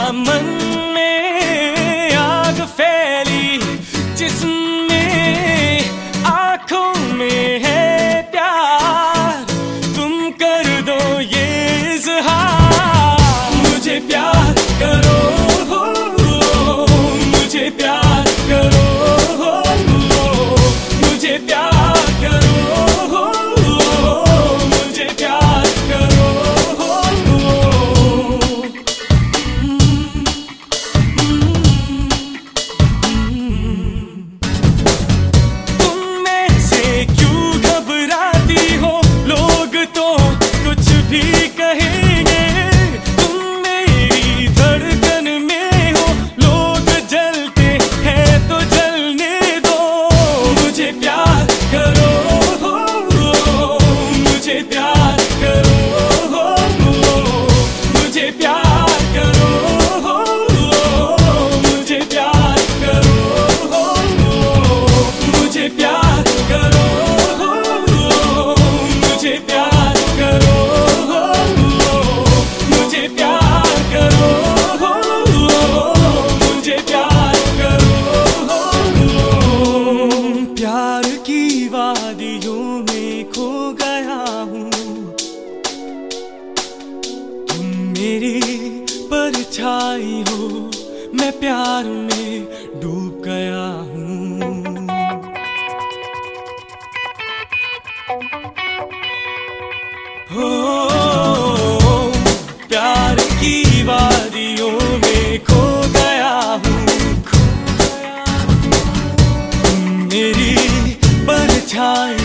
मन में आग फैली, जिसमें आंखों में है प्यार, तुम कर दो ये इज़हार। मुझे प्यार करो, मुझे प्यार करो, मुझे प्यार करो, मुझे प्यार करो। तुम में से क्यों घबराती हो, लोग तो कुछ भी कहेंगे। तुम मेरी धड़कन में हो, लोग जलते हैं तो जलने दो। मुझे प्यार करो, मुझे प्यार करो, मुझे प्यार करो, मुझे प्यार करो, मुझे प्यार करो, मुझे प्यार करो, मुझे प्यार करो, मुझे प्यार करो। प्यार की वादियों में खो गया हूँ, तुम मेरी परछाई हो, मैं प्यार में डूब गया हूँ। हो प्यार की वादियों में खो गया हूँ, तुम मेरी परछाई